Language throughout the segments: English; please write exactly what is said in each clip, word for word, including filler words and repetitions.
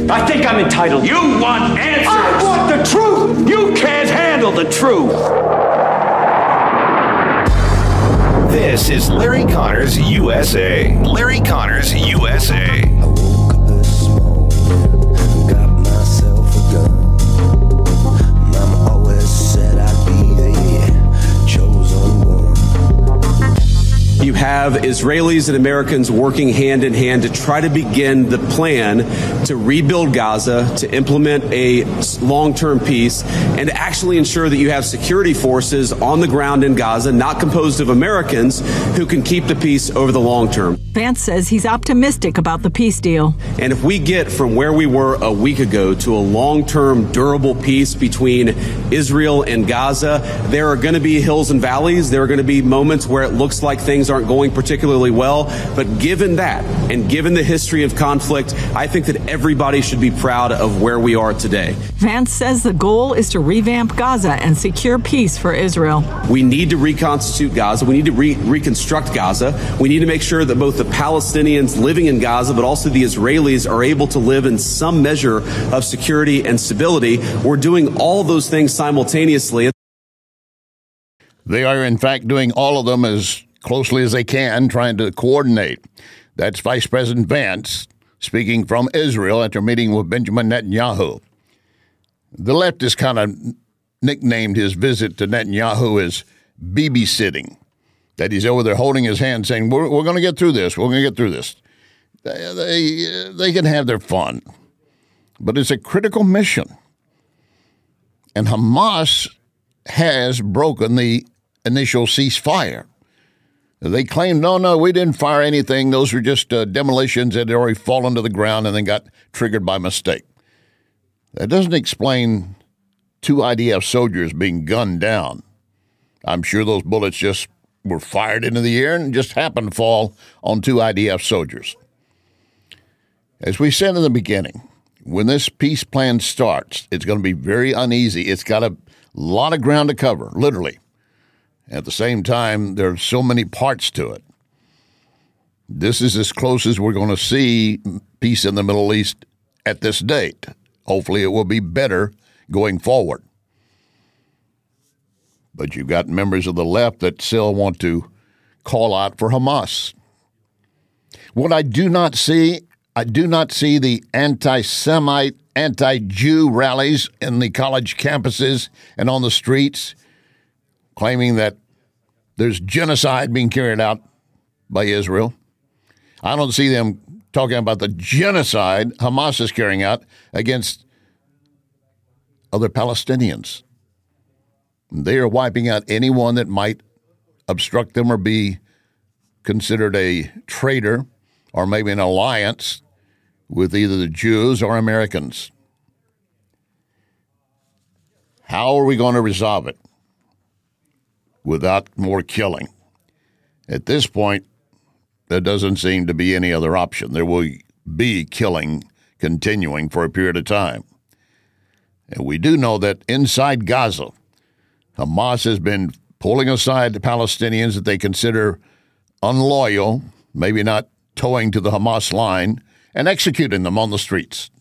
I think I'm entitled. You want answers. I want the truth. You can't handle the truth. This is Larry Connors U S A. Larry Connors U S A. I woke up this morning, got myself a gun. Mama always said I'd be the chosen one. You have Israelis and Americans working hand in hand to try to begin the plan to rebuild Gaza, to implement a long-term peace, and to actually ensure that you have security forces on the ground in Gaza, not composed of Americans, who can keep the peace over the long term. Vance says he's optimistic about the peace deal. And if we get from where we were a week ago to a long-term, durable peace between Israel and Gaza, there are going to be hills and valleys. There are going to be moments where it looks like things aren't going particularly well. But given that, and given the history of conflict, I think that everybody should be proud of where we are today. Vance says the goal is to revamp Gaza and secure peace for Israel. We need to reconstitute Gaza. We need to re- reconstruct Gaza. We need to make sure that both the Palestinians living in Gaza, but also the Israelis, are able to live in some measure of security and stability. We're doing all those things simultaneously. They are, in fact, doing all of them as closely as they can, trying to coordinate. That's Vice President Vance speaking from Israel after meeting with Benjamin Netanyahu. The left has kind of nicknamed his visit to Netanyahu as babysitting, that he's over there holding his hand saying, we're, we're going to get through this, we're going to get through this. They, they, they can have their fun, but it's a critical mission. And Hamas has broken the initial ceasefire. They claim, no, no, we didn't fire anything. Those were just uh, demolitions that had already fallen to the ground and then got triggered by mistake. That doesn't explain two I D F soldiers being gunned down. I'm sure those bullets just were fired into the air and just happened to fall on two I D F soldiers. As we said in the beginning, when this peace plan starts, it's going to be very uneasy. It's got a lot of ground to cover, literally. At the same time, there are so many parts to it. This is as close as we're going to see peace in the Middle East at this date. Hopefully it will be better going forward. But you've got members of the left that still want to call out for Hamas. What I do not see, I do not see the anti-Semite, anti-Jew rallies in the college campuses and on the streets claiming that there's genocide being carried out by Israel. I don't see them talking about the genocide Hamas is carrying out against other Palestinians. They are wiping out anyone that might obstruct them or be considered a traitor or maybe an alliance with either the Jews or Americans. How are we going to resolve it without more killing? At this point, there doesn't seem to be any other option. There will be killing continuing for a period of time. And we do know that inside Gaza, Hamas has been pulling aside the Palestinians that they consider unloyal, maybe not towing to the Hamas line, and executing them on the streets.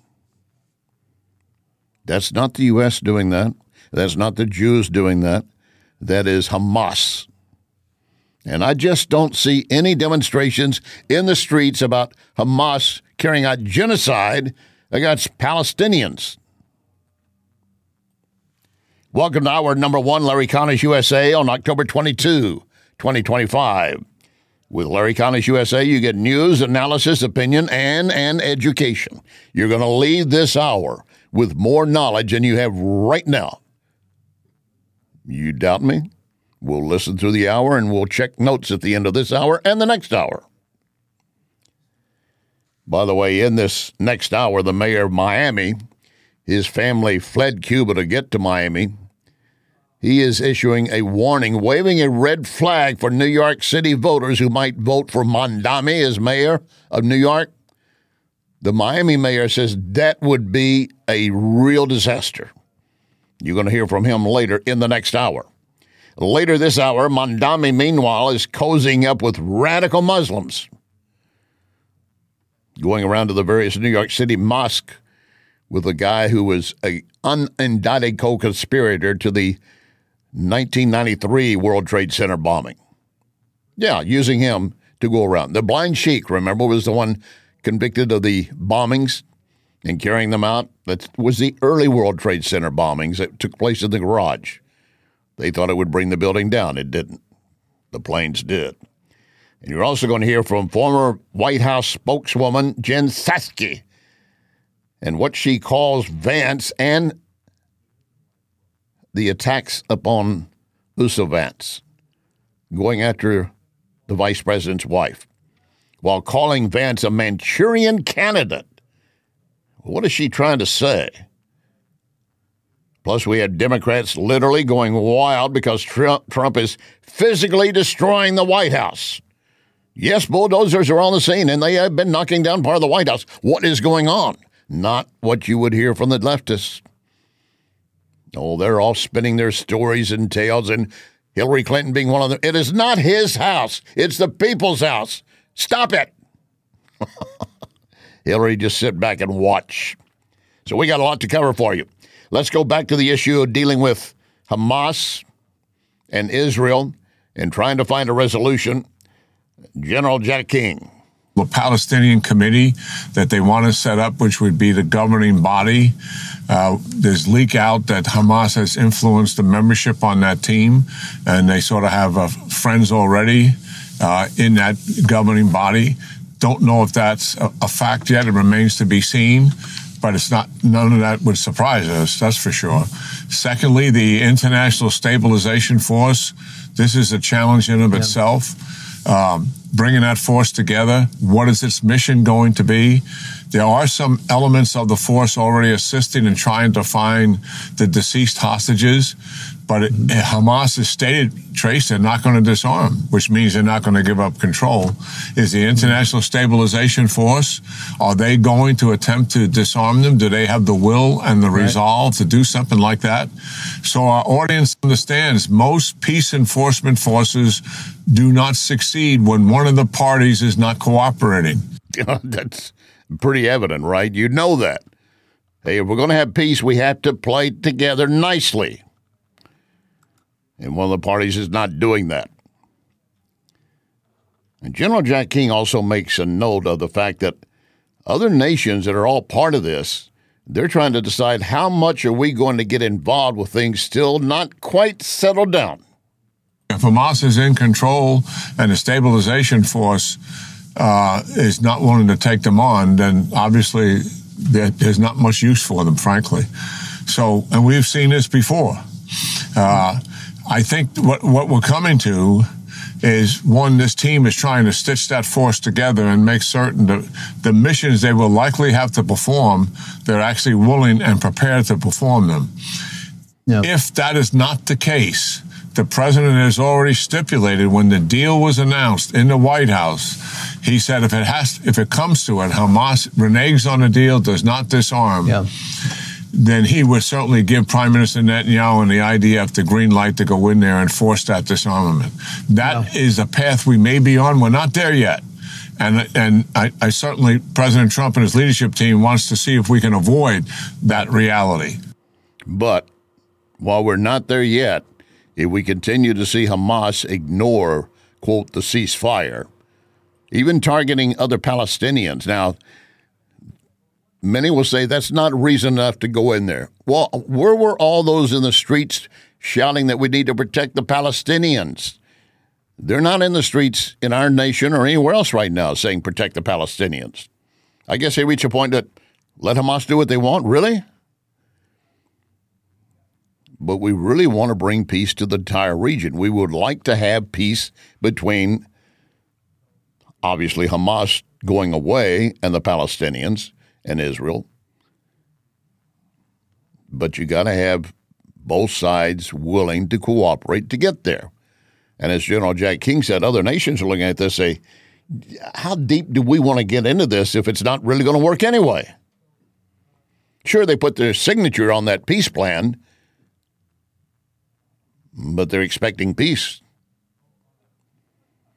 That's not the U S doing that. That's not the Jews doing that. That is Hamas. And I just don't see any demonstrations in the streets about Hamas carrying out genocide against Palestinians. Welcome to hour number one, Larry Connors U S A, on October twenty-second, twenty twenty-five. With Larry Connors U S A, you get news, analysis, opinion, and an education. You're going to leave this hour with more knowledge than you have right now. You doubt me? We'll listen through the hour and we'll check notes at the end of this hour and the next hour. By the way, in this next hour, the mayor of Miami, his family fled Cuba to get to Miami. He is issuing a warning, waving a red flag for New York City voters who might vote for Mamdani as mayor of New York. The Miami mayor says that would be a real disaster. You're going to hear from him later in the next hour. Later this hour, Mamdani, meanwhile, is cozying up with radical Muslims, going around to the various New York City mosques with a guy who was an unindicted co-conspirator to the nineteen ninety-three World Trade Center bombing. Yeah, using him to go around. The Blind Sheik, remember, was the one convicted of the bombings and carrying them out. That was the early World Trade Center bombings that took place in the garage. They thought it would bring the building down. It didn't. The planes did. And you're also going to hear from former White House spokeswoman Jen Psaki and what she calls Vance and the attacks upon Uso Vance, going after the vice president's wife, while calling Vance a Manchurian candidate. What is she trying to say? Plus, we had Democrats literally going wild because Trump, Trump is physically destroying the White House. Yes, bulldozers are on the scene, and they have been knocking down part of the White House. What is going on? Not what you would hear from the leftists. Oh, they're all spinning their stories and tales, and Hillary Clinton being one of them. It is not his house. It's the people's house. Stop it. Hillary, just sit back and watch. So we got a lot to cover for you. Let's go back to the issue of dealing with Hamas and Israel and trying to find a resolution. General Jack King. The Palestinian committee that they want to set up, which would be the governing body. Uh, there's leak out that Hamas has influenced the membership on that team, and they sort of have uh, friends already uh, in that governing body. Don't know if that's a, a fact yet. It remains to be seen, but it's not. None of that would surprise us, that's for sure. Secondly, the International Stabilization Force. This is a challenge in of yeah. itself. Um, bringing that force together. What is its mission going to be? There are some elements of the force already assisting in trying to find the deceased hostages, but it, Hamas has stated, Trace, they're not going to disarm, which means they're not going to give up control. Is the International Stabilization Force, are they going to attempt to disarm them? Do they have the will and the resolve to do something like that? So our audience understands most peace enforcement forces do not succeed when one of the parties is not cooperating. That's pretty evident, right? You know that. Hey, if we're going to have peace, we have to play together nicely. And one of the parties is not doing that. And General Jack King also makes a note of the fact that other nations that are all part of this, they're trying to decide how much are we going to get involved with things still not quite settled down. If Hamas is in control and the stabilization force uh, is not willing to take them on, then obviously there's not much use for them, frankly. So, and we've seen this before. Uh, I think what, what we're coming to is, one, this team is trying to stitch that force together and make certain that the missions they will likely have to perform, they're actually willing and prepared to perform them. Yep. If that is not the case, the president has already stipulated when the deal was announced in the White House, he said if it has, if it comes to it, Hamas reneges on the deal, does not disarm, yeah. then he would certainly give Prime Minister Netanyahu and the I D F the green light to go in there and force that disarmament. That yeah. is a path we may be on. We're not there yet. And and I, I certainly, President Trump and his leadership team wants to see if we can avoid that reality. But while we're not there yet, if we continue to see Hamas ignore, quote, the ceasefire, even targeting other Palestinians. Now, many will say that's not reason enough to go in there. Well, where were all those in the streets shouting that we need to protect the Palestinians? They're not in the streets in our nation or anywhere else right now saying protect the Palestinians. I guess they reach a point that let Hamas do what they want, really? But we really want to bring peace to the entire region. We would like to have peace between, obviously, Hamas going away and the Palestinians and Israel. But you got to have both sides willing to cooperate to get there. And as General Jack King said, other nations are looking at this, say, how deep do we want to get into this if it's not really going to work anyway? Sure, they put their signature on that peace plan, but they're expecting peace.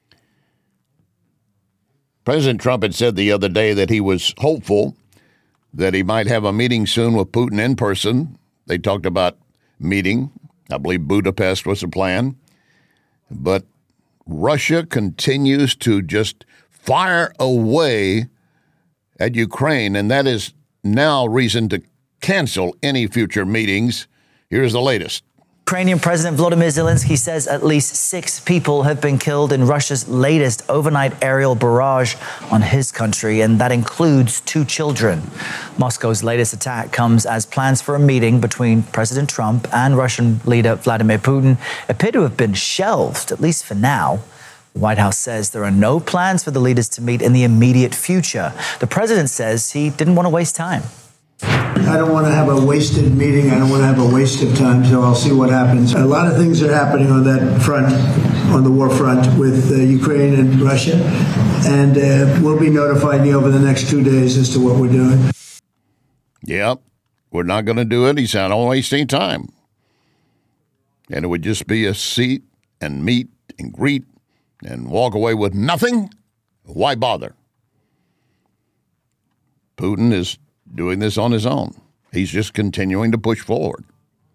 President Trump had said the other day that he was hopeful that he might have a meeting soon with Putin in person. They talked about meeting. I believe Budapest was the plan. But Russia continues to just fire away at Ukraine, and that is now reason to cancel any future meetings. Here's the latest. Ukrainian President Volodymyr Zelensky says at least six people have been killed in Russia's latest overnight aerial barrage on his country, and that includes two children. Moscow's latest attack comes as plans for a meeting between President Trump and Russian leader Vladimir Putin appear to have been shelved, at least for now. The White House says there are no plans for the leaders to meet in the immediate future. The president says he didn't want to waste time. I don't want to have a wasted meeting. I don't want to have a waste of time, so I'll see what happens. A lot of things are happening on that front, on the war front with uh, Ukraine and Russia, and uh, we'll be notifying you over the next two days as to what we're doing. Yep, we're not going to do it. He said, I don't waste any time. And it would just be a seat and meet and greet and walk away with nothing. Why bother? Putin is doing this on his own. He's just continuing to push forward.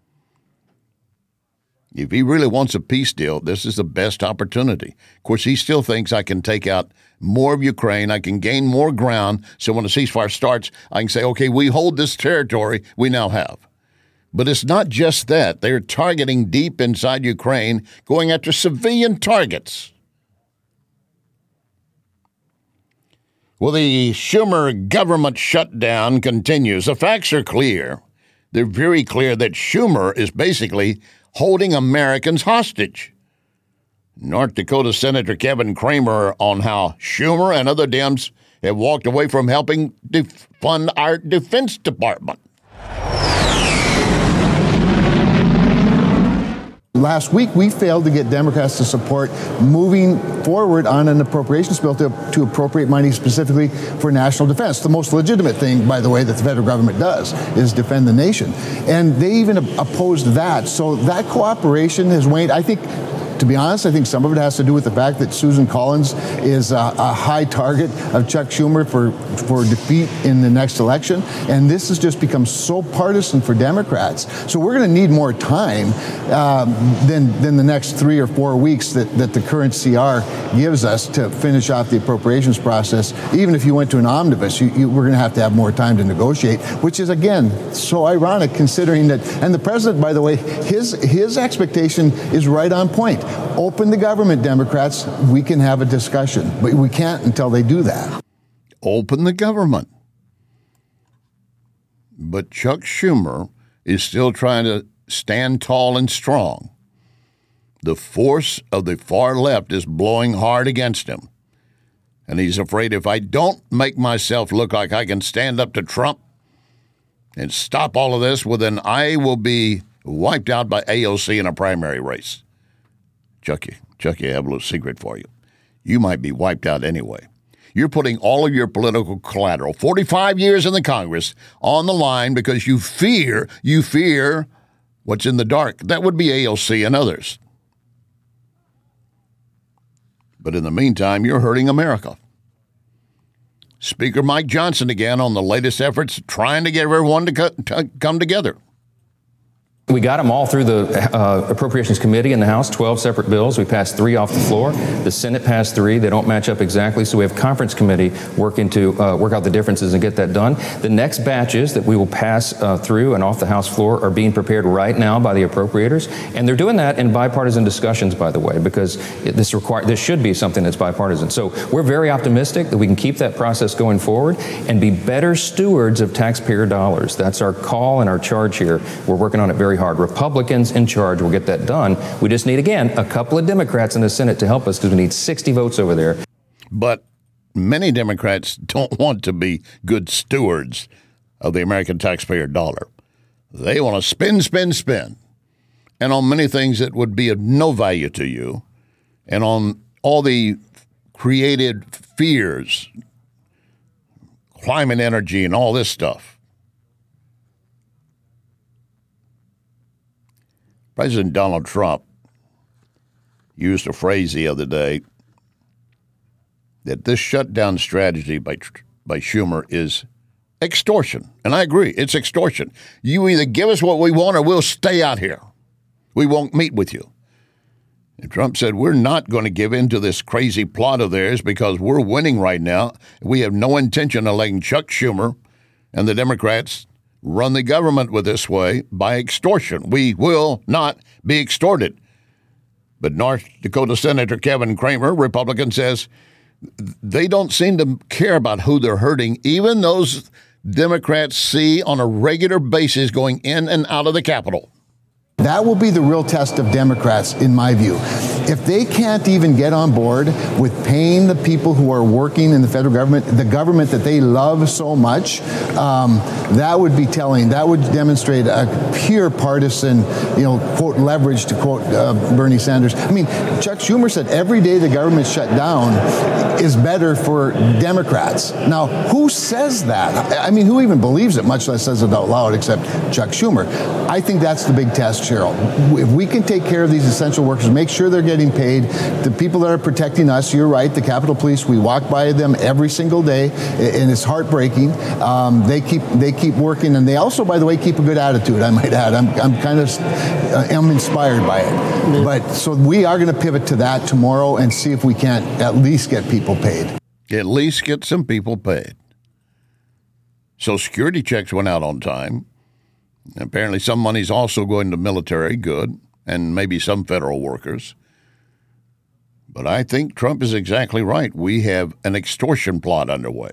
If he really wants a peace deal, this is the best opportunity. Of course, he still thinks I can take out more of Ukraine, I can gain more ground, so when the ceasefire starts, I can say, okay, we hold this territory we now have. But it's not just that. They're targeting deep inside Ukraine, going after civilian targets. Well, the Schumer government shutdown continues. The facts are clear. They're very clear that Schumer is basically holding Americans hostage. North Dakota Senator Kevin Cramer on how Schumer and other Dems have walked away from helping def- fund our Defense Department. Last week, we failed to get Democrats to support moving forward on an appropriations bill to, to appropriate money specifically for national defense. The most legitimate thing, by the way, that the federal government does is defend the nation. And they even opposed that. So that cooperation has waned. I think, to be honest, I think some of it has to do with the fact that Susan Collins is a, a high target of Chuck Schumer for, for defeat in the next election. And this has just become so partisan for Democrats. So we're going to need more time um, than, than the next three or four weeks that, that the current C R gives us to finish off the appropriations process. Even if you went to an omnibus, you, you, we're going to have to have more time to negotiate, which is, again, so ironic considering that. And the president, by the way, his, his expectation is right on point. Open the government, Democrats. We can have a discussion, but we can't until they do that. Open the government. But Chuck Schumer is still trying to stand tall and strong. The force of the far left is blowing hard against him. And he's afraid if I don't make myself look like I can stand up to Trump and stop all of this, well, then I will be wiped out by A O C in a primary race. Chucky, Chucky, I have a little secret for you. You might be wiped out anyway. You're putting all of your political collateral, forty-five years in the Congress, on the line because you fear, you fear what's in the dark. That would be A O C and others. But in the meantime, you're hurting America. Speaker Mike Johnson again on the latest efforts trying to get everyone to, co- to come together. We got them all through the uh, Appropriations Committee in the House, twelve separate bills. We passed three off the floor. The Senate passed three. They don't match up exactly, so we have Conference Committee working to uh, work out the differences and get that done. The next batches that we will pass uh, through and off the House floor are being prepared right now by the appropriators, and they're doing that in bipartisan discussions, by the way, because this require this should be something that's bipartisan. So we're very optimistic that we can keep that process going forward and be better stewards of taxpayer dollars. That's our call and our charge here. We're working on it very hard. Republicans in charge will get that done. We just need, again, a couple of Democrats in the Senate to help us because we need sixty votes over there. But many Democrats don't want to be good stewards of the American taxpayer dollar. They want to spend, spend, spend. And on many things that would be of no value to you, and on all the created fears, climate energy and all this stuff. President Donald Trump used a phrase the other day that this shutdown strategy by by Schumer is extortion. And I agree, it's extortion. You either give us what we want or we'll stay out here. We won't meet with you. And Trump said, we're not going to give in to this crazy plot of theirs because we're winning right now. We have no intention of letting Chuck Schumer and the Democrats run the government with this way by extortion. We will not be extorted. But North Dakota Senator Kevin Cramer, Republican, says they don't seem to care about who they're hurting, even those Democrats see on a regular basis going in and out of the Capitol. That will be the real test of Democrats, in my view. If they can't even get on board with paying the people who are working in the federal government, the government that they love so much, um, that would be telling. That would demonstrate a pure partisan, you know, quote, leverage, to quote uh, Bernie Sanders. I mean, Chuck Schumer said every day the government's shut down is better for Democrats. Now, who says that? I mean, who even believes it, much less says it out loud, except Chuck Schumer? I think that's the big test, Cheryl. If we can take care of these essential workers, make sure they're getting paid, the people that are protecting us, you're right, the Capitol Police, we walk by them every single day, and it's heartbreaking. Um, they keep they keep working, and they also, by the way, keep a good attitude, I might add. I'm, I'm kind of uh, I'm inspired by it. But so we are going to pivot to that tomorrow and see if we can't at least get people paid. At least get some people paid. So security checks went out on time. Apparently some money's also going to military, good, and maybe some federal workers. But I think Trump is exactly right. We have an extortion plot underway.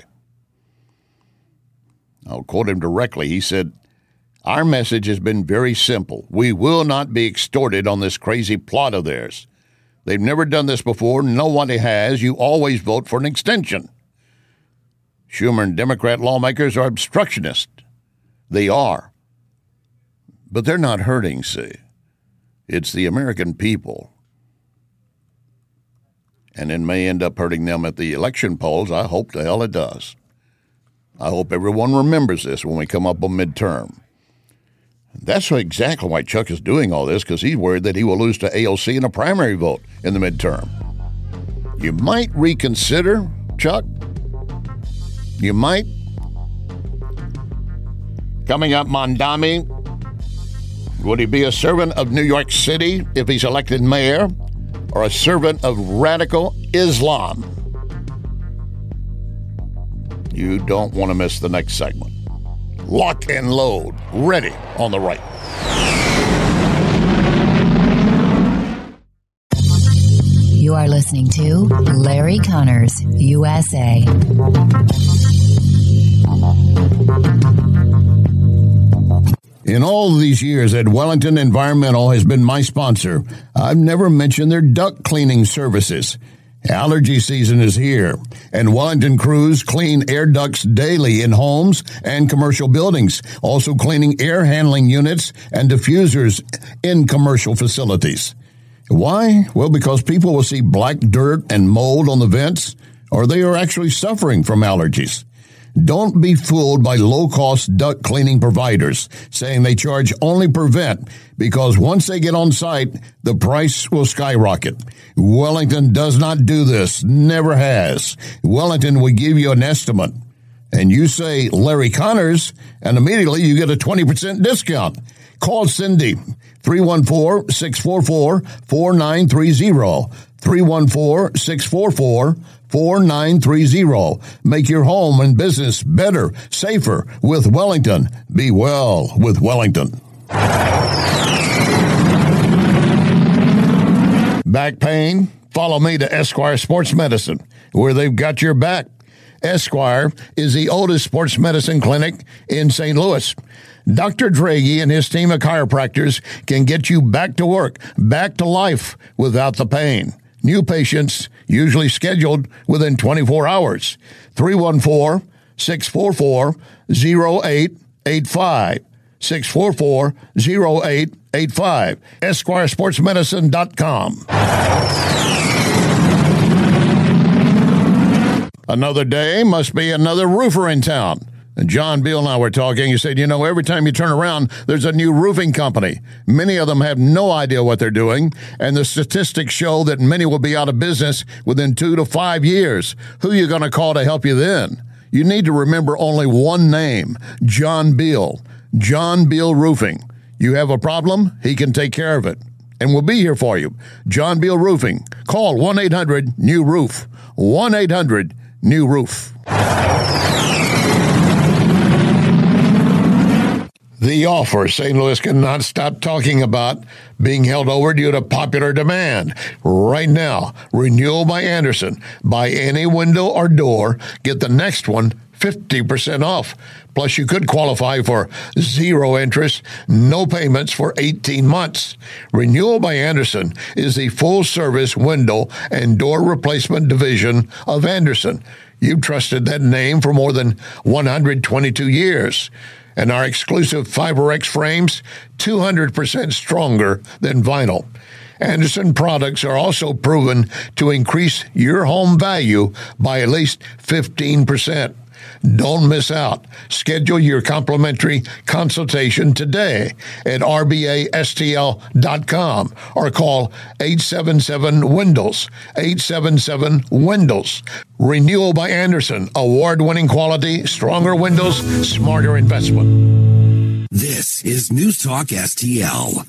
I'll quote him directly. He said, our message has been very simple. We will not be extorted on this crazy plot of theirs. They've never done this before. Nobody has. You always vote for an extension. Schumer and Democrat lawmakers are obstructionists. They are. But they're not hurting, see. It's the American people. And it may end up hurting them at the election polls. I hope the hell it does. I hope everyone remembers this when we come up on midterm. That's exactly why Chuck is doing all this, because he's worried that he will lose to A O C in a primary vote in the midterm. You might reconsider, Chuck. You might. Coming up, Mondami. Would he be a servant of New York City if he's elected mayor, or a servant of radical Islam? You don't want to miss the next segment. Lock and load, ready on the right. You are listening to Larry Connors, U S A. In all of these years that Wellington Environmental has been my sponsor, I've never mentioned their duct cleaning services. Allergy season is here, and Wellington crews clean air ducts daily in homes and commercial buildings, also cleaning air handling units and diffusers in commercial facilities. Why? Well, because people will see black dirt and mold on the vents, or they are actually suffering from allergies. Don't be fooled by low-cost duct cleaning providers saying they charge only per vent, because once they get on site, the price will skyrocket. Wellington does not do this, never has. Wellington will give you an estimate, and you say Larry Connors, and immediately you get a twenty percent discount. Call Cindy, three one four, six four four, four nine three zero, three one four, six four four, four nine three zero. Make your home and business better, safer with Wellington. Be well with Wellington. Back pain? Follow me to Esquire Sports Medicine, where they've got your back. Esquire is the oldest sports medicine clinic in Saint Louis. Doctor Draghi and his team of chiropractors can get you back to work, back to life without the pain. New patients usually scheduled within twenty-four hours. three one four, six four four, zero eight eight five. six four four, zero eight eight five. Esquire Sports Medicine dot com. Another day must be another roofer in town. And John Beal and I were talking. He said, you know, every time you turn around, there's a new roofing company. Many of them have no idea what they're doing, and the statistics show that many will be out of business within two to five years. Who are you going to call to help you then? you need to remember only one name, John Beal. John Beal Roofing. You have a problem, he can take care of it. And we'll be here for you. John Beal Roofing. Call one eight hundred new roof. one eight hundred new roof. The offer. Saint Louis cannot stop talking about being held over due to popular demand. Right now, renewal by Andersen. Buy any window or door, get the next one fifty percent off. Plus, you could qualify for zero interest, no payments for eighteen months. Renewal by Andersen is the full-service window and door replacement division of Andersen. You've trusted that name for more than one hundred twenty-two years. And our exclusive FiberX frames, two hundred percent stronger than vinyl. Andersen products are also proven to increase your home value by at least fifteen percent. Don't miss out. Schedule your complimentary consultation today at R B A S T L dot com or call eight seven seven Windows, eight seven seven Windows. Renewal by Andersen, award-winning quality, stronger windows, smarter investment. This is News Talk S T L.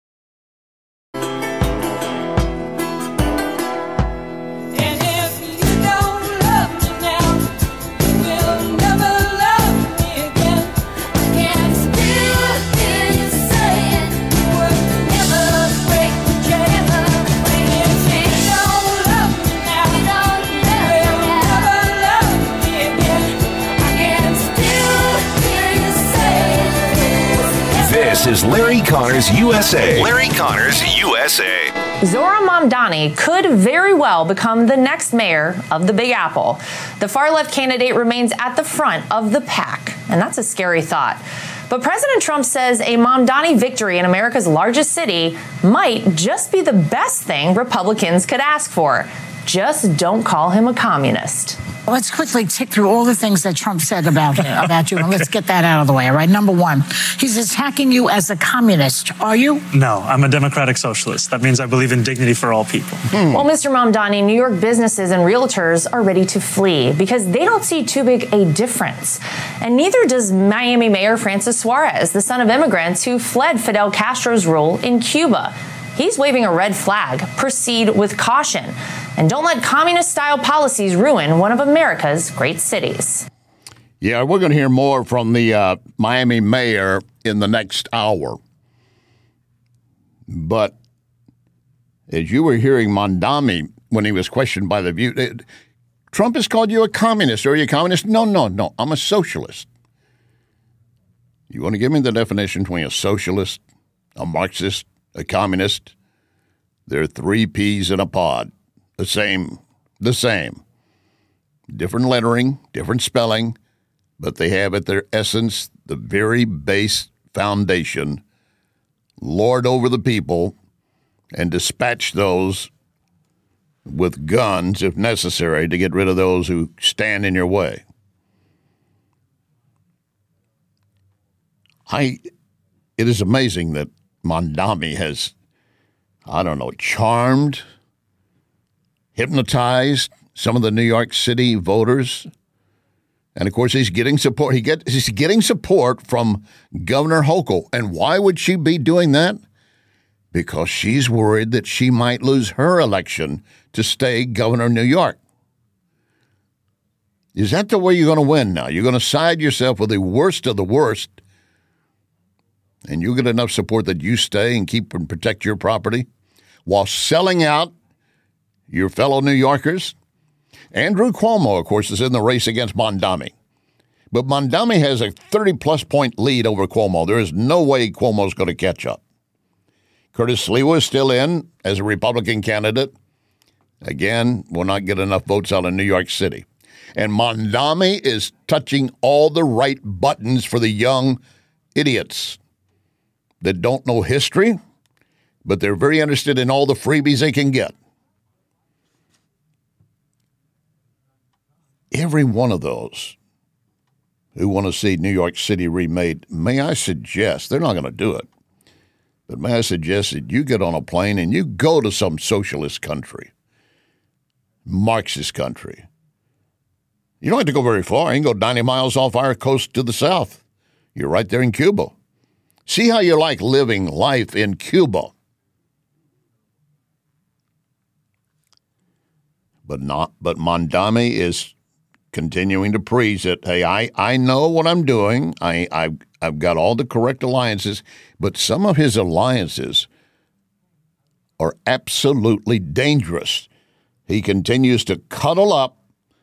This is Larry Connors U S A. Larry Connors U S A. Zohran Mamdani could very well become the next mayor of the Big Apple. The far-left candidate remains at the front of the pack, and that's a scary thought. But President Trump says a Mamdani victory in America's largest city might just be the best thing Republicans could ask for. Just don't call him a communist. Let's quickly tick through all the things that Trump said about him, about you, and let's get that out of the way, all right? Number one, he's attacking you as a communist. Are you? No, I'm a democratic socialist. That means I believe in dignity for all people. Hmm. Well, Mister Mamdani, New York businesses and realtors are ready to flee because they don't see too big a difference. And neither does Miami Mayor Francis Suarez, the son of immigrants who fled Fidel Castro's rule in Cuba. He's waving a red flag. Proceed with caution. And don't let communist-style policies ruin one of America's great cities. Yeah, we're going to hear more from the uh, Miami mayor in the next hour. But as you were hearing Mamdani when he was questioned by the View, it, Trump has called you a communist. Are you a communist? No, no, no. I'm a socialist. You want to give me the definition between a socialist, a Marxist, a communist? There are three peas in a pod. The same, the same. Different lettering, different spelling, but they have at their essence the very base foundation. Lord over the people and dispatch those with guns, if necessary, to get rid of those who stand in your way. I, it is amazing that Mamdani has, I don't know, charmed, hypnotized some of the New York City voters. And, of course, he's getting support. He get, he's getting support from Governor Hochul. And why would she be doing that? Because she's worried that she might lose her election to stay governor of New York. Is that the way you're going to win now? You're going to side yourself with the worst of the worst, and you get enough support that you stay and keep and protect your property while selling out your fellow New Yorkers? Andrew Cuomo, of course, is in the race against Mamdani. But Mamdani has a thirty-plus point lead over Cuomo. There is no way Cuomo's going to catch up. Curtis Sliwa is still in as a Republican candidate. Again, will not get enough votes out of New York City. And Mamdani is touching all the right buttons for the young idiots that don't know history, but they're very interested in all the freebies they can get. Every one of those who want to see New York City remade, may I suggest, they're not going to do it, but may I suggest that you get on a plane and you go to some socialist country, Marxist country. You don't have to go very far. You can go ninety miles off our coast to the south. You're right there in Cuba. See how you like living life in Cuba. But not. But Mamdani is continuing to preach that, hey, I, I know what I'm doing. I, I've, I've got all the correct alliances, but some of his alliances are absolutely dangerous. He continues to cuddle up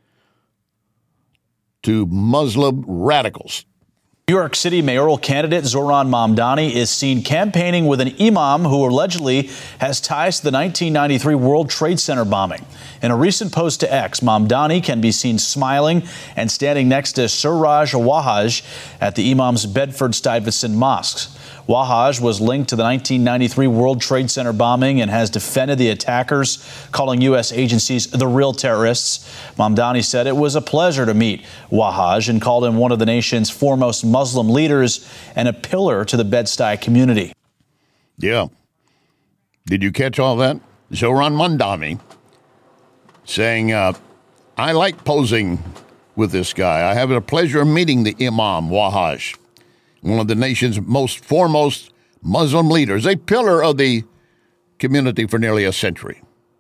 to Muslim radicals. New York City mayoral candidate Zohran Mamdani is seen campaigning with an imam who allegedly has ties to the nineteen ninety-three World Trade Center bombing. In a recent post to X, Mamdani can be seen smiling and standing next to Suraj Wahhaj at the imam's Bedford-Stuyvesant mosque. Wahhaj was linked to the nineteen ninety-three World Trade Center bombing and has defended the attackers, calling U S agencies the real terrorists. Mamdani said it was a pleasure to meet Wahhaj and called him one of the nation's foremost Muslim leaders and a pillar to the Bed-Stuy community. Yeah. Did you catch all that? Zohran Mamdani saying, uh, I like posing with this guy. I have the pleasure of meeting the Imam Wahhaj, one of the nation's most foremost Muslim leaders, a pillar of the community for nearly a century.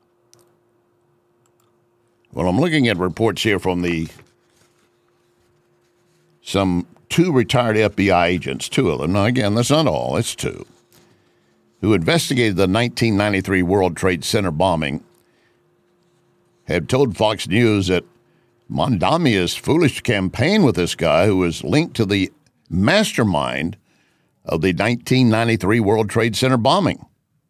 Well, I'm looking at reports here from the some two retired F B I agents, two of them. Now, again, that's not all, it's two, who investigated the nineteen ninety-three World Trade Center bombing, have told Fox News that Mamdani is foolish to campaign with this guy who is linked to the mastermind of the nineteen ninety-three World Trade Center bombing.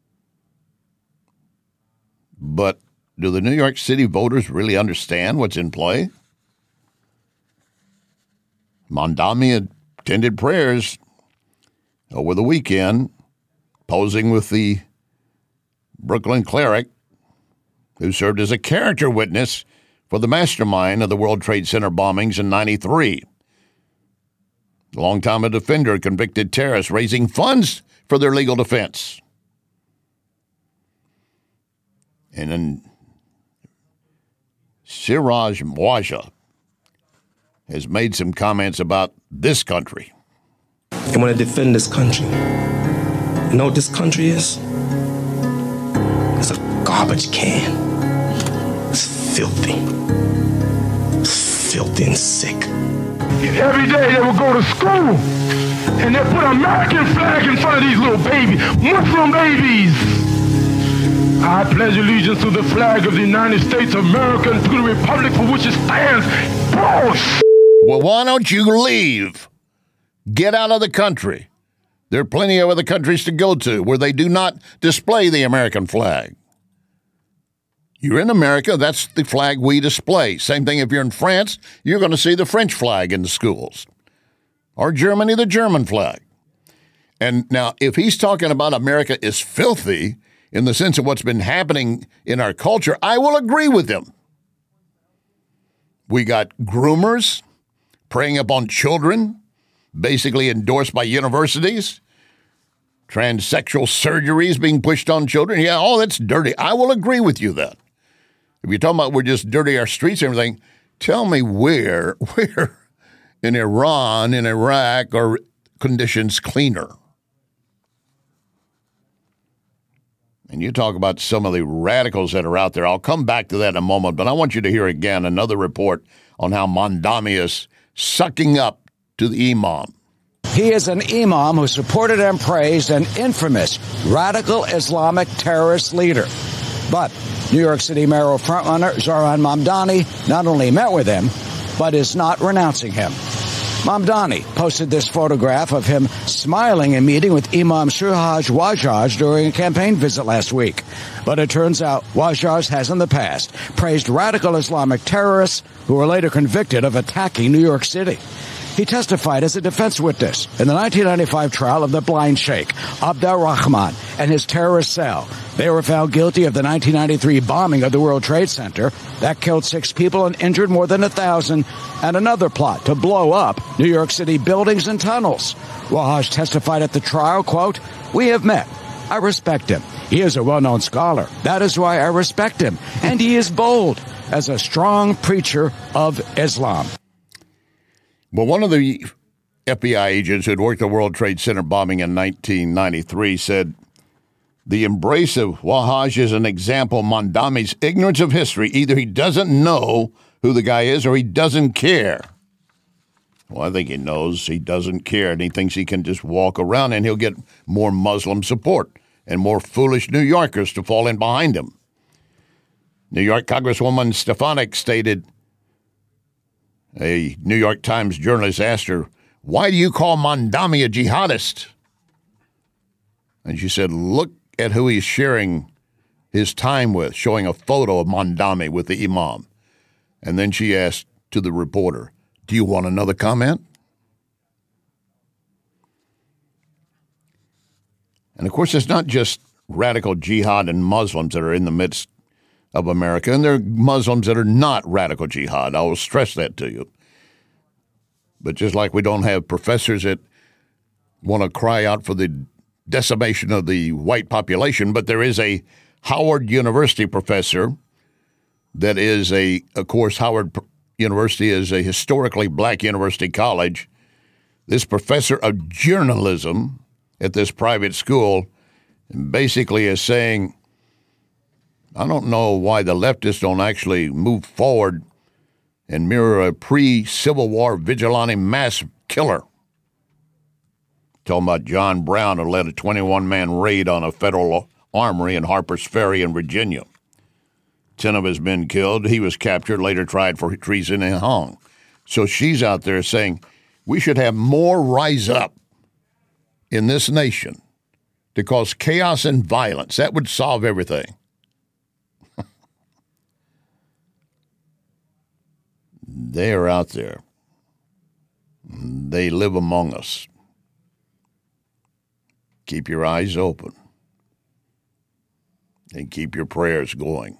But do the New York City voters really understand what's in play? Mamdani attended prayers over the weekend, posing with the Brooklyn cleric who served as a character witness for the mastermind of the World Trade Center bombings in ninety-three. A long-time defender, convicted terrorists, raising funds for their legal defense. And then Siraj Wahhaj has made some comments about this country. I want to defend this country. You know what this country is? It's a garbage can. It's filthy. It's filthy and sick. Every day they would go to school and they put an American flag in front of these little babies, Muslim babies. I pledge allegiance to the flag of the United States of America and to the republic for which it stands. Bullshit. Well, why don't you leave? Get out of the country. There are plenty of other countries to go to where they do not display the American flag. You're in America, that's the flag we display. Same thing if you're in France, you're going to see the French flag in the schools. Or Germany, the German flag. And now, if he's talking about America is filthy in the sense of what's been happening in our culture, I will agree with him. We got groomers preying upon children, basically endorsed by universities. Transsexual surgeries being pushed on children. Yeah, all that's dirty. I will agree with you then. If you're talking about we're just dirty our streets and everything, tell me where, where in Iran, in Iraq, are conditions cleaner? And you talk about some of the radicals that are out there. I'll come back to that in a moment, but I want you to hear again another report on how Mamdani is sucking up to the imam. He is an imam who supported and praised an infamous radical Islamic terrorist leader. But New York City mayoral frontrunner Zohran Mamdani not only met with him, but is not renouncing him. Mamdani posted this photograph of him smiling and meeting with Imam Suraj Wahhaj during a campaign visit last week. But it turns out Wahhaj has in the past praised radical Islamic terrorists who were later convicted of attacking New York City. He testified as a defense witness in the nineteen ninety-five trial of the blind sheikh, Abdul Rahman, and his terrorist cell. They were found guilty of the nineteen ninety-three bombing of the World Trade Center that killed six people and injured more than a thousand, and another plot to blow up New York City buildings and tunnels. Wahhaj testified at the trial, quote, "We have met. I respect him. He is a well-known scholar. That is why I respect him. And he is bold. as a strong preacher of Islam. Well, one of the F B I agents who had worked the World Trade Center bombing in nineteen ninety-three said, the embrace of Wahhaj is an example of Mamdani's ignorance of history. Either he doesn't know who the guy is or he doesn't care. Well, I think he knows he doesn't care, and he thinks he can just walk around and he'll get more Muslim support and more foolish New Yorkers to fall in behind him. New York Congresswoman Stefanik stated, a New York Times journalist asked her, why do you call Mamdani a jihadist? And she said, look at who he's sharing his time with, showing a photo of Mamdani with the imam. And then she asked to the reporter, do you want another comment? And of course, it's not just radical jihad and Muslims that are in the midst of America, and there are Muslims that are not radical jihad. I will stress that to you. But just like we don't have professors that want to cry out for the decimation of the white population, but there is a Howard University professor that is a, of course, Howard University is a historically black university college. This professor of journalism at this private school basically is saying, I don't know why the leftists don't actually move forward and mirror a pre-Civil War vigilante mass killer. Talking about John Brown, who led a twenty-one man raid on a federal armory in Harper's Ferry in Virginia. Ten of his men killed. He was captured, later tried for treason and hung. So she's out there saying we should have more rise up in this nation to cause chaos and violence. That would solve everything. They are out there. They live among us. Keep your eyes open and keep your prayers going.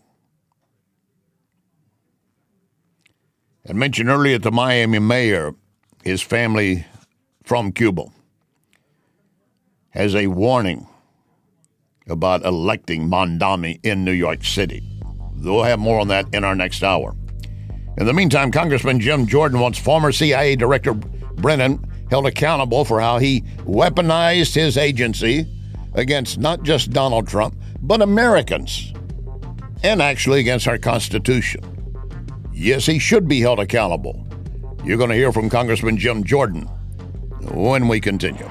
I mentioned earlier the Miami mayor, his family from Cuba, has a warning about electing Mamdani in New York City. We'll have more on that in our next hour. In the meantime, Congressman Jim Jordan wants former C I A Director Brennan held accountable for how he weaponized his agency against not just Donald Trump, but Americans, and actually against our Constitution. Yes, he should be held accountable. You're going to hear from Congressman Jim Jordan when we continue.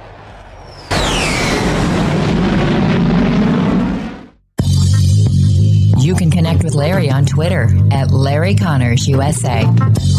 You can connect with Larry on Twitter at Larry Connors U S A.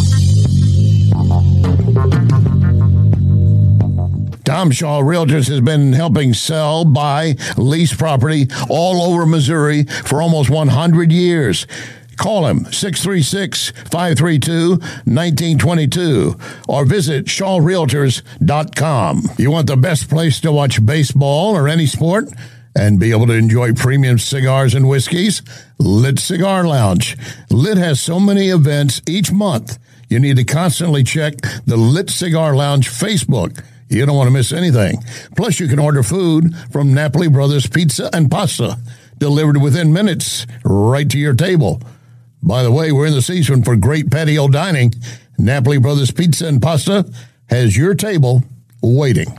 Tom Shaw Realtors has been helping sell, buy, lease property all over Missouri for almost one hundred years. Call him, six three six, five three two, one nine two two, or visit shaw realtors dot com. You want the best place to watch baseball or any sport and be able to enjoy premium cigars and whiskeys? Lit Cigar Lounge. Lit has so many events each month, you need to constantly check the Lit Cigar Lounge Facebook. You don't want to miss anything. Plus, you can order food from Napoli Brothers Pizza and Pasta, delivered within minutes right to your table. By the way, we're in the season for great patio dining. Napoli Brothers Pizza and Pasta has your table waiting.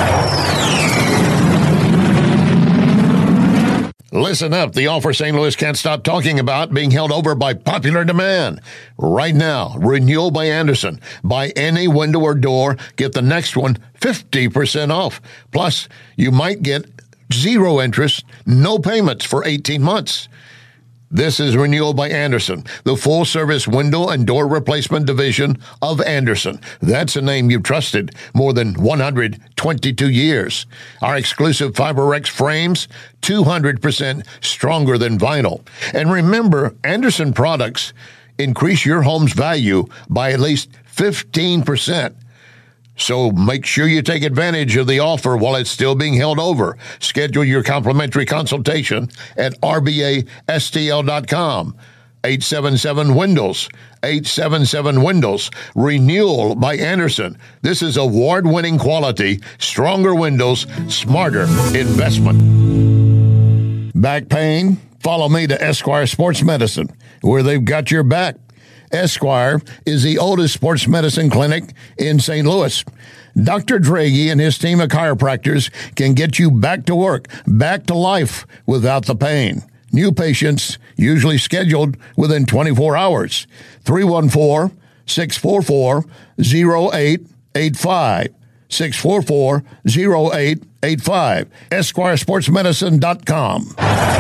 Listen up. The offer Saint Louis can't stop talking about being held over by popular demand. Right now, Renewal by Andersen. Buy any window or door, get the next one fifty percent off. Plus, you might get zero interest, no payments for eighteen months. This is Renewal by Andersen, the full-service window and door replacement division of Andersen. That's a name you've trusted more than one hundred twenty-two years. Our exclusive FiberX frames, two hundred percent stronger than vinyl. And remember, Andersen products increase your home's value by at least fifteen percent. So make sure you take advantage of the offer while it's still being held over. Schedule your complimentary consultation at R B A S T L dot com. eight seven seven Windows. eight seven seven Windows. Renewal by Andersen. This is award-winning quality, stronger windows, smarter investment. Back pain? Follow me to Esquire Sports Medicine, where they've got your back. Esquire is the oldest sports medicine clinic in Saint Louis. Doctor Draghi and his team of chiropractors can get you back to work, back to life without the pain. New patients usually scheduled within twenty-four hours. three one four, six four four, zero eight eight five. six four four, zero eight eight five. Esquire Sports Medicine dot com.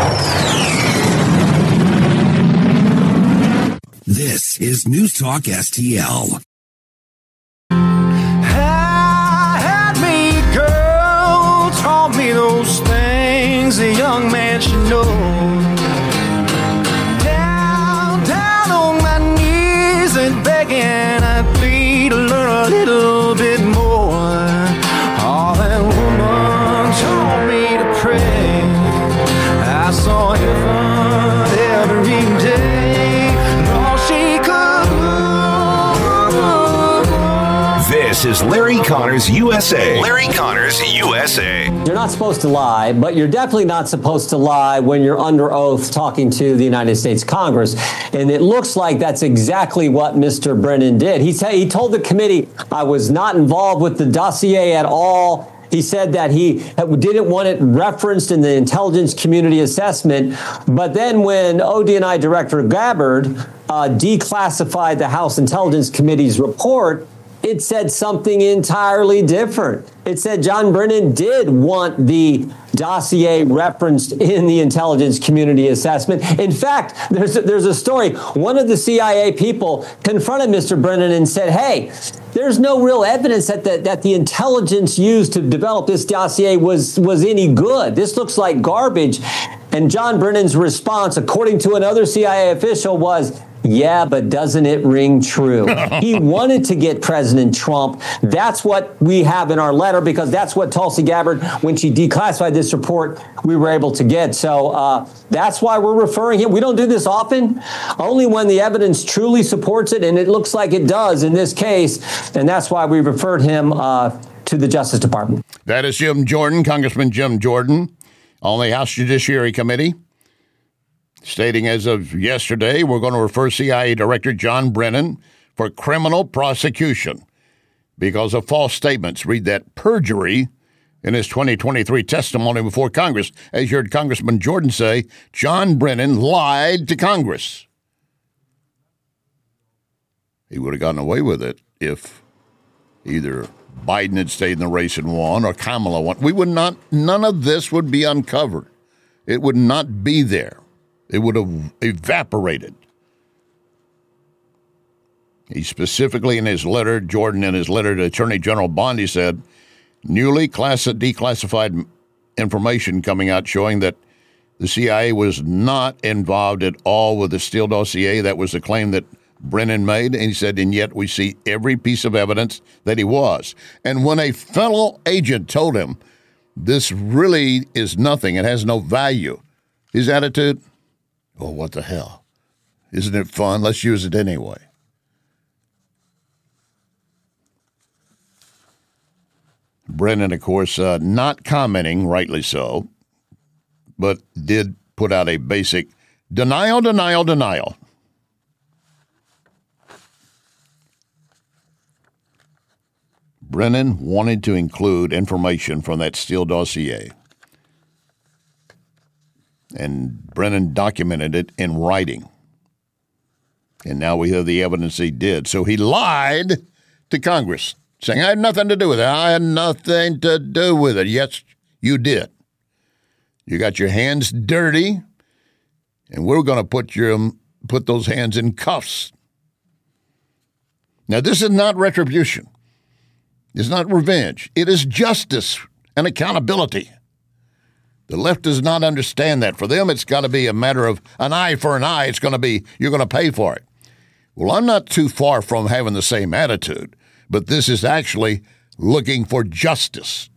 This is News Talk S T L. Had me, girl, taught me those things a young man should know. Down, down on my knees and begging, I plead to learn a little bit more. Oh, that woman taught me to pray. I saw heaven every day, and all she could. This is Larry Connors U S A. Larry Connors U S A. You're not supposed to lie, but you're definitely not supposed to lie when you're under oath talking to the United States Congress. And it looks like that's exactly what Mister Brennan did. He said, he told the committee, I was not involved with the dossier at all. He said that he didn't want it referenced in the intelligence community assessment. But then when O D N I Director Gabbard uh, declassified the House Intelligence Committee's report, it said something entirely different. It said John Brennan did want the dossier referenced in the intelligence community assessment. In fact, there's a, there's a story. One of the C I A people confronted Mister Brennan and said, hey, there's no real evidence that the, that the intelligence used to develop this dossier was, was any good. This looks like garbage. And John Brennan's response, according to another C I A official, was, yeah, but doesn't it ring true? He wanted to get President Trump. That's what we have in our letter, because that's what Tulsi Gabbard, when she declassified this report, we were able to get. So uh, that's why we're referring him. We don't do this often, only when the evidence truly supports it, and it looks like it does in this case. And that's why we referred him uh, to the Justice Department. That is Jim Jordan, Congressman Jim Jordan, on the House Judiciary Committee, stating as of yesterday, we're going to refer C I A Director John Brennan for criminal prosecution because of false statements. Read that, perjury, in his twenty twenty-three testimony before Congress. As you heard Congressman Jordan say, John Brennan lied to Congress. He would have gotten away with it if either Biden had stayed in the race and won or Kamala won. We would not, none of this would be uncovered. It would not be there. It would have evaporated. He specifically in his letter, Jordan in his letter to Attorney General Bondi said, newly class- declassified information coming out showing that the C I A was not involved at all with the Steele dossier. That was the claim that Brennan made. And he said, and yet we see every piece of evidence that he was. And when a fellow agent told him, this really is nothing, it has no value, his attitude, oh, what the hell? Isn't it fun? Let's use it anyway. Brennan, of course, uh, not commenting, rightly so, but did put out a basic denial, denial, denial. Brennan wanted to include information from that Steele dossier. And Brennan documented it in writing. And now we have the evidence he did. So he lied to Congress, saying, I had nothing to do with it. I had nothing to do with it. Yes, you did. You got your hands dirty, and we're going to put your put those hands in cuffs. Now, this is not retribution. It's not revenge. It is justice and accountability. The left does not understand that. For them, it's got to be a matter of an eye for an eye. It's going to be, you're going to pay for it. Well, I'm not too far from having the same attitude, but this is actually looking for justice.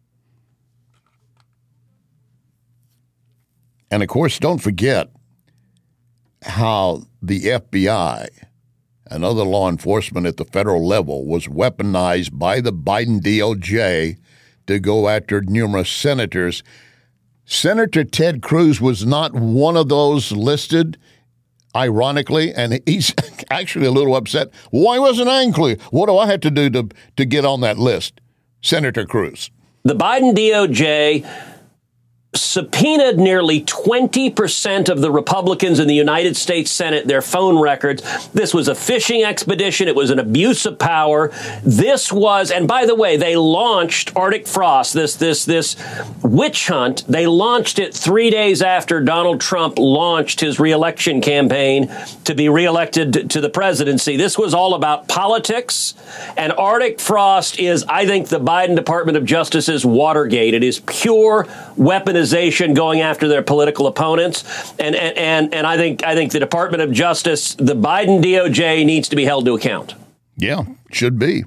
And, of course, don't forget how the F B I and other law enforcement at the federal level was weaponized by the Biden D O J to go after numerous senators. Senator Ted Cruz was not one of those listed, ironically, and he's actually a little upset. Why wasn't I included? What do I have to do to, to get on that list? Senator Cruz. The Biden D O J subpoenaed nearly twenty percent of the Republicans in the United States Senate, their phone records. This was a fishing expedition. It was an abuse of power. This was, and by the way, they launched Arctic Frost, this, this, this witch hunt. They launched it three days after Donald Trump launched his reelection campaign to be reelected to the presidency. This was all about politics, and Arctic Frost is, I think, the Biden Department of Justice's Watergate. It is pure weaponization going after their political opponents. And, and, and, and I think I think the Department of Justice, the Biden D O J, needs to be held to account. Yeah, should be.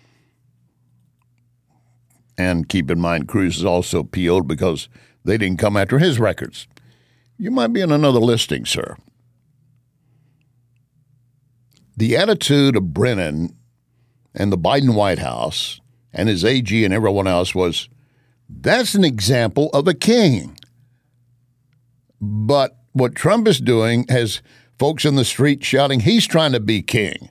And keep in mind, Cruz is also P O'd because they didn't come after his records. You might be in another listing, sir. The attitude of Brennan and the Biden White House and his A G and everyone else was, that's an example of a king. But what Trump is doing has folks in the street shouting, he's trying to be king.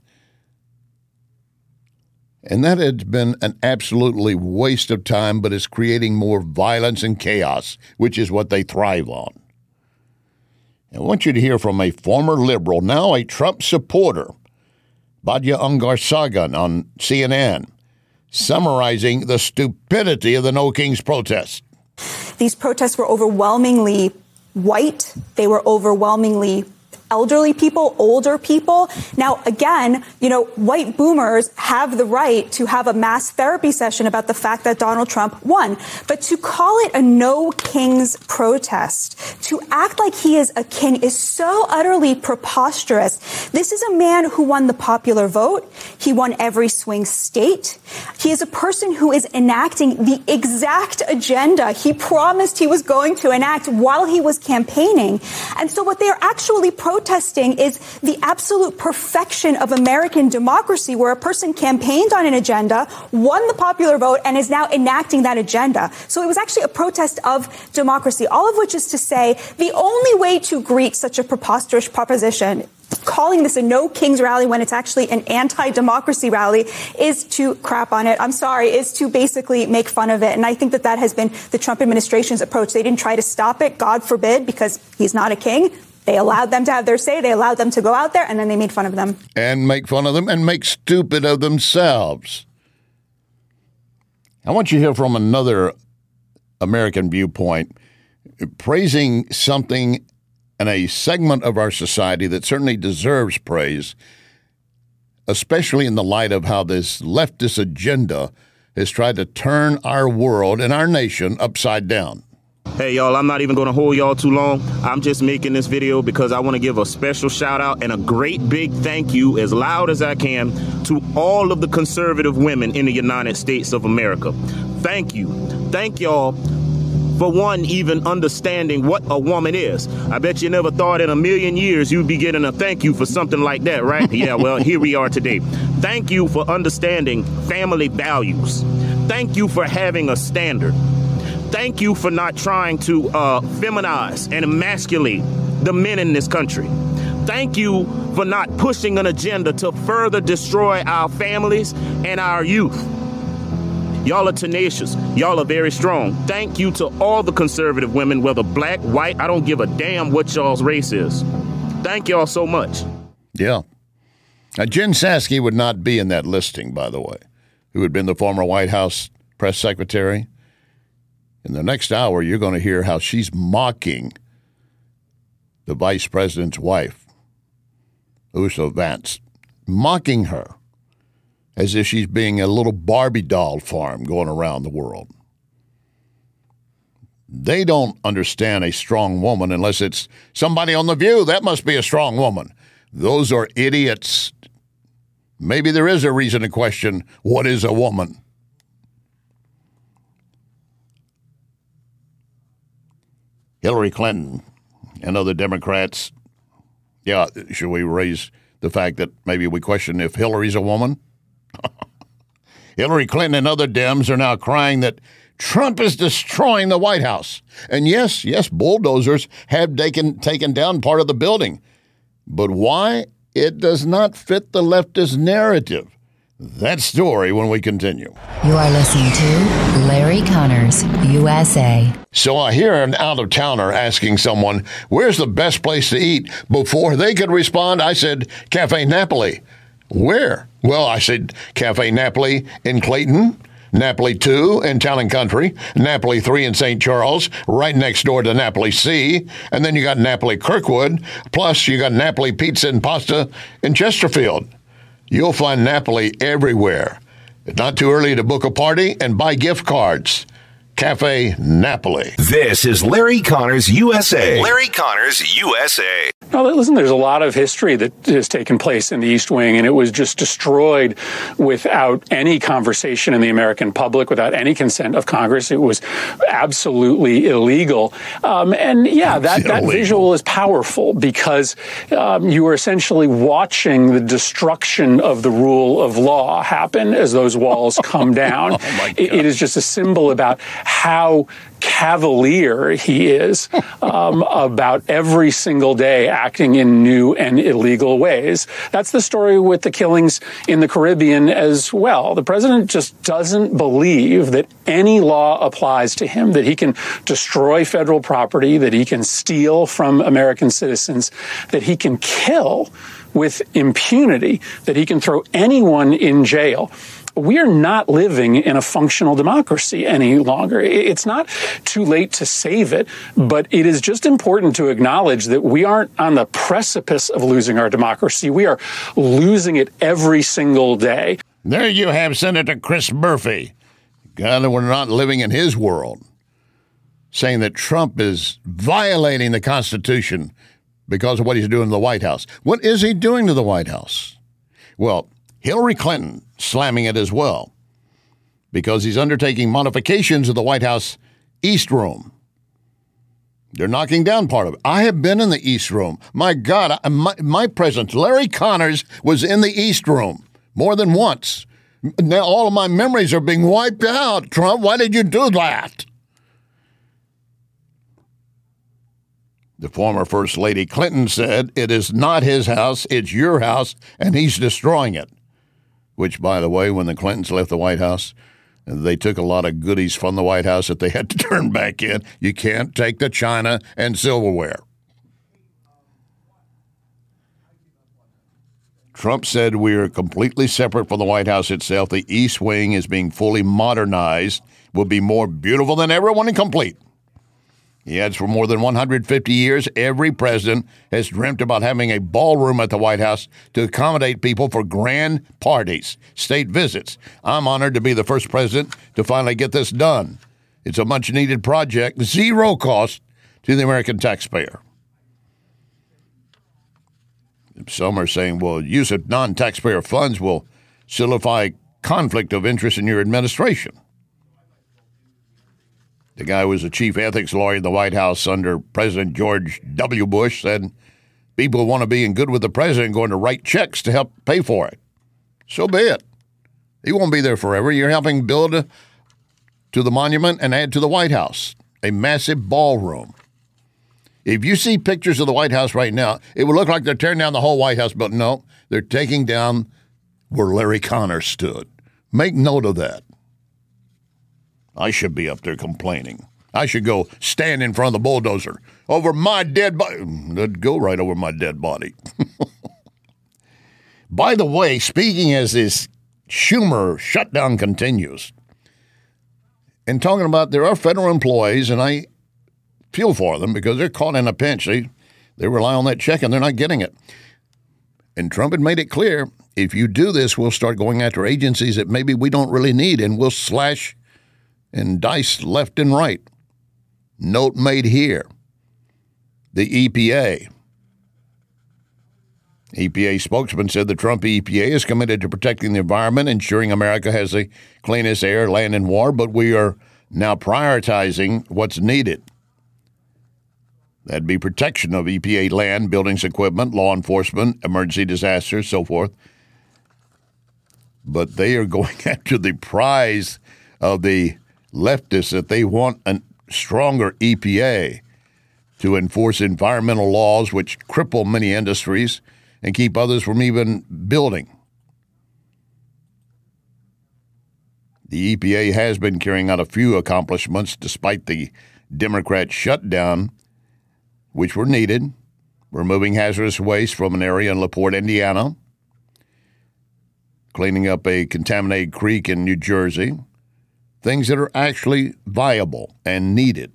And that has been an absolutely waste of time, but it's creating more violence and chaos, which is what they thrive on. I want you to hear from a former liberal, now a Trump supporter, Badya Ungar-Sargon on C N N, summarizing the stupidity of the No Kings protest. These protests were overwhelmingly white. They were overwhelmingly elderly people, older people. Now, again, you know, white boomers have the right to have a mass therapy session about the fact that Donald Trump won. But to call it a No Kings protest, to act like he is a king, is so utterly preposterous. This is a man who won the popular vote. He won every swing state. He is a person who is enacting the exact agenda he promised he was going to enact while he was campaigning. And so what they are actually protesting Protesting is the absolute perfection of American democracy, where a person campaigned on an agenda, won the popular vote, and is now enacting that agenda. So it was actually a protest of democracy, all of which is to say the only way to greet such a preposterous proposition, calling this a No Kings rally when it's actually an anti-democracy rally, is to crap on it. I'm sorry, is to basically make fun of it. And I think that that has been the Trump administration's approach. They didn't try to stop it, God forbid, because he's not a king. They allowed them to have their say. They allowed them to go out there, and then they made fun of them. And make fun of them and make stupid of themselves. I want you to hear from another American viewpoint, praising something in a segment of our society that certainly deserves praise, especially in the light of how this leftist agenda has tried to turn our world and our nation upside down. Hey, y'all, I'm not even going to hold y'all too long. I'm just making this video because I want to give a special shout out and a great big thank you, as loud as I can, to all of the conservative women in the United States of America. Thank you. Thank y'all for, one, even understanding what a woman is. I bet you never thought in a million years you'd be getting a thank you for something like that, right? Yeah, well, here we are today. Thank you for understanding family values. Thank you for having a standard. Thank you for not trying to uh, feminize and emasculate the men in this country. Thank you for not pushing an agenda to further destroy our families and our youth. Y'all are tenacious. Y'all are very strong. Thank you to all the conservative women, whether black, white, I don't give a damn what y'all's race is. Thank y'all so much. Yeah. Now, Jen Psaki would not be in that listing, by the way, who had been the former White House press secretary. In the next hour, you're going to hear how she's mocking the vice president's wife, Ursula Vance, mocking her as if she's being a little Barbie doll farm going around the world. They don't understand a strong woman unless it's somebody on The View. That must be a strong woman. Those are idiots. Maybe there is a reason to question what is a woman. Hillary Clinton and other Democrats, yeah, should we raise the fact that maybe we question if Hillary's a woman? Hillary Clinton and other Dems are now crying that Trump is destroying the White House. And yes, yes, bulldozers have taken, taken down part of the building. But why? It does not fit the leftist narrative. That story when we continue. You are listening to Larry Connors, U S A. So I hear an out-of-towner asking someone, where's the best place to eat? Before they could respond, I said, Cafe Napoli. Where? Well, I said, Cafe Napoli in Clayton, Napoli two in Town and Country, Napoli three in Saint Charles, right next door to Napoli C, and then you got Napoli Kirkwood, plus you got Napoli Pizza and Pasta in Chesterfield. You'll find Napoli everywhere. It's not too early to book a party and buy gift cards. Cafe Napoli. This is Larry Connors, U S A. Larry Connors, U S A. Now, listen, there's a lot of history that has taken place in the East Wing, and it was just destroyed without any conversation in the American public, without any consent of Congress. It was absolutely illegal. Um, and yeah, that, that visual is powerful because um, you are essentially watching the destruction of the rule of law happen as those walls come down. Oh my God. It, it is just a symbol about how cavalier he is um, about every single day acting in new and illegal ways. That's the story with the killings in the Caribbean as well. The president just doesn't believe that any law applies to him, that he can destroy federal property, that he can steal from American citizens, that he can kill with impunity, that he can throw anyone in jail. We are not living in a functional democracy any longer. It's not too late to save it, but it is just important to acknowledge that we aren't on the precipice of losing our democracy. We are losing it every single day. There you have Senator Chris Murphy. God, we're not living in his world, saying that Trump is violating the Constitution because of what he's doing to the White House. What is he doing to the White House? Well, Hillary Clinton slamming it as well because he's undertaking modifications of the White House East Room. They're knocking down part of it. I have been in the East Room. My God, I, my, my presence, Larry Connors, was in the East Room more than once. Now all of my memories are being wiped out. Trump, why did you do that? The former First Lady Clinton said, it is not his house, it's your house, and he's destroying it. Which, by the way, when the Clintons left the White House, they took a lot of goodies from the White House that they had to turn back in. You can't take the china and silverware. Trump said we are completely separate from the White House itself. The East Wing is being fully modernized, will be more beautiful than ever when complete. He adds, for more than one hundred fifty years, every president has dreamt about having a ballroom at the White House to accommodate people for grand parties, state visits. I'm honored to be the first president to finally get this done. It's a much-needed project, zero cost to the American taxpayer. Some are saying, well, use of non-taxpayer funds will solidify conflict of interest in your administration. The guy who was the chief ethics lawyer in the White House under President George W. Bush said people want to be in good with the president going to write checks to help pay for it. So be it. He won't be there forever. You're helping build a, to the monument and add to the White House, a massive ballroom. If you see pictures of the White House right now, it would look like they're tearing down the whole White House, but no, they're taking down where Larry Connors stood. Make note of that. I should be up there complaining. I should go stand in front of the bulldozer over my dead body. That'd go right over my dead body. By the way, speaking as this Schumer shutdown continues, and talking about there are federal employees, and I feel for them because they're caught in a pinch. They, they rely on that check, and they're not getting it. And Trump had made it clear, if you do this, we'll start going after agencies that maybe we don't really need, and we'll slash and dice left and right. Note made here. The E P A. E P A spokesman said the Trump E P A is committed to protecting the environment, ensuring America has the cleanest air, land, and water, but we are now prioritizing what's needed. That'd be protection of E P A land, buildings, equipment, law enforcement, emergency disasters, so forth. But they are going after the prize of the leftists that they want a stronger E P A to enforce environmental laws which cripple many industries and keep others from even building. The E P A has been carrying out a few accomplishments despite the Democrat shutdown, which were needed, removing hazardous waste from an area in LaPorte, Indiana, cleaning up a contaminated creek in New Jersey, things that are actually viable and needed,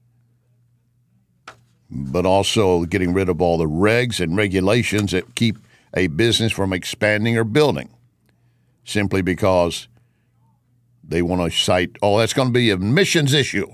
but also getting rid of all the regs and regulations that keep a business from expanding or building simply because they want to cite, oh, that's going to be a emissions issue.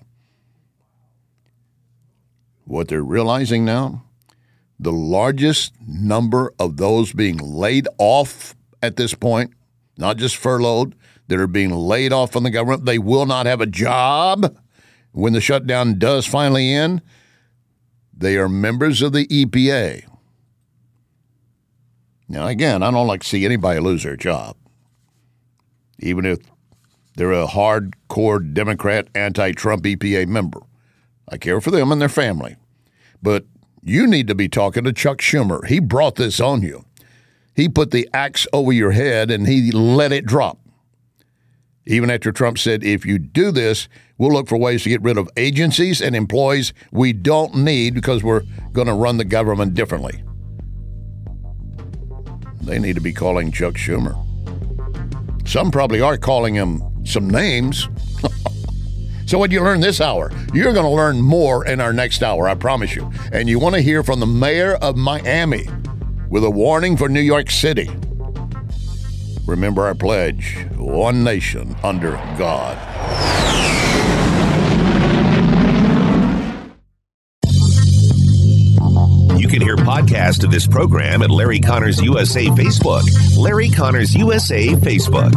What they're realizing now, the largest number of those being laid off at this point, not just furloughed, that are being laid off from the government, they will not have a job when the shutdown does finally end. They are members of the E P A. Now, again, I don't like to see anybody lose their job, even if they're a hardcore Democrat, anti-Trump E P A member. I care for them and their family. But you need to be talking to Chuck Schumer. He brought this on you. He put the axe over your head and he let it drop. Even after Trump said, if you do this, we'll look for ways to get rid of agencies and employees we don't need because we're going to run the government differently. They need to be calling Chuck Schumer. Some probably are calling him some names. So what you learn this hour, you're going to learn more in our next hour, I promise you. And you want to hear from the mayor of Miami with a warning for New York City. Remember our pledge, one nation under God. You can hear podcast of this program at Larry Connors U S A Facebook. Larry Connors U S A Facebook.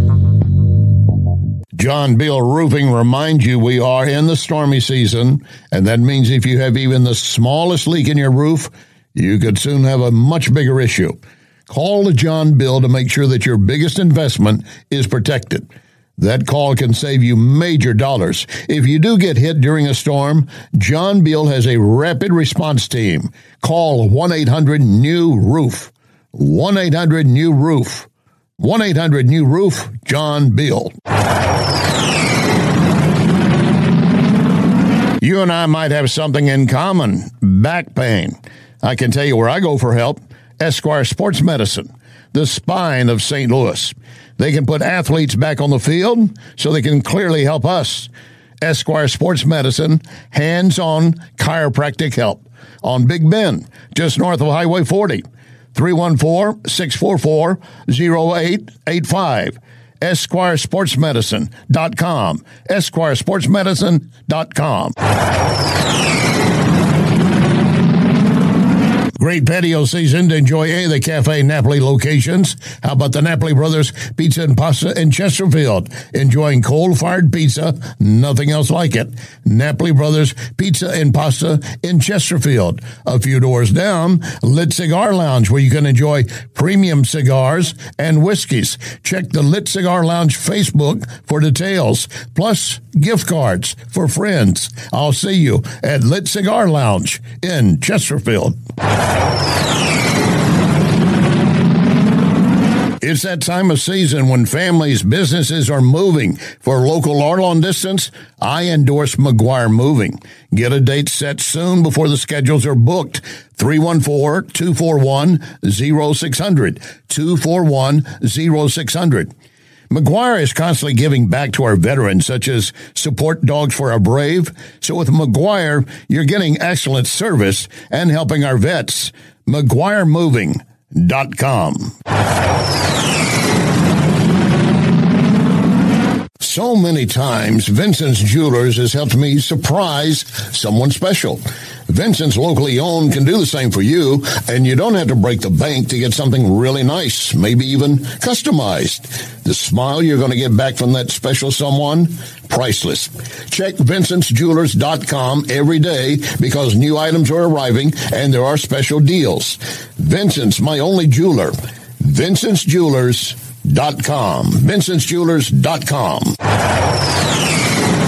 John Beal Roofing reminds you we are in the stormy season, and that means if you have even the smallest leak in your roof, you could soon have a much bigger issue. Call the John Beal to make sure that your biggest investment is protected. That call can save you major dollars. If you do get hit during a storm, John Beal has a rapid response team. Call one eight hundred new roof. one eight hundred new roof. one eight hundred new roof, John Beal. You and I might have something in common, back pain. I can tell you where I go for help, Esquire Sports Medicine, the spine of Saint Louis. They can put athletes back on the field so they can clearly help us. Esquire Sports Medicine, hands-on chiropractic help on Big Bend, just north of Highway forty. three one four, six four four, zero eight eight five. Esquire Sports Medicine dot com. Esquire Sports Medicine dot com. Great patio season to enjoy any of the Cafe Napoli locations. How about the Napoli Brothers Pizza and Pasta in Chesterfield? Enjoying coal-fired pizza, nothing else like it. Napoli Brothers Pizza and Pasta in Chesterfield. A few doors down, Lit Cigar Lounge, where you can enjoy premium cigars and whiskeys. Check the Lit Cigar Lounge Facebook for details, plus gift cards for friends. I'll see you at Lit Cigar Lounge in Chesterfield. It's that time of season when families, businesses are moving. For local or long distance, I endorse McGuire Moving. Get a date set soon before the schedules are booked. three one four, two four one, zero six zero zero. two four one, zero six zero zero. McGuire is constantly giving back to our veterans, such as Support Dogs for Our Brave. So with McGuire, you're getting excellent service and helping our vets. McGuire Moving dot com. So many times, Vincent's Jewelers has helped me surprise someone special. Vincent's locally owned can do the same for you, and you don't have to break the bank to get something really nice, maybe even customized. The smile you're going to get back from that special someone, priceless. Check Vincent's Jewelers dot com every day because new items are arriving and there are special deals. Vincent's, my only jeweler. Vincent's Jewelers dot com. Vincent's Jewelers dot com.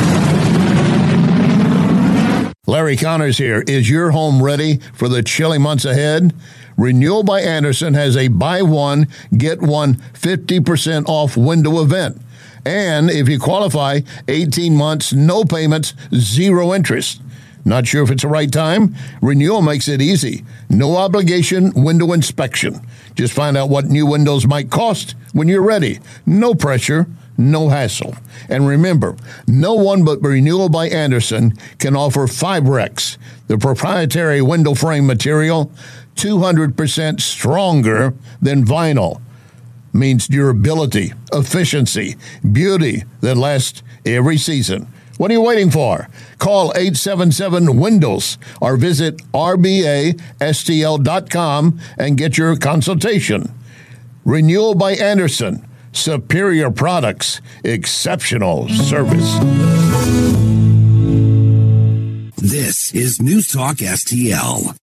Larry Connors here. Is your home ready for the chilly months ahead? Renewal by Andersen has a buy one, get one fifty percent off window event. And if you qualify, eighteen months, no payments, zero interest. Not sure if it's the right time? Renewal makes it easy. No obligation window inspection. Just find out what new windows might cost when you're ready. No pressure, no hassle. And remember, no one but Renewal by Andersen can offer Fibrex, the proprietary window frame material, two hundred percent stronger than vinyl. Means durability, efficiency, beauty that lasts every season. What are you waiting for? Call eight seven seven Windows or visit R B A S T L dot com and get your consultation. Renewal by Andersen. Superior products, exceptional service. This is News Talk S T L.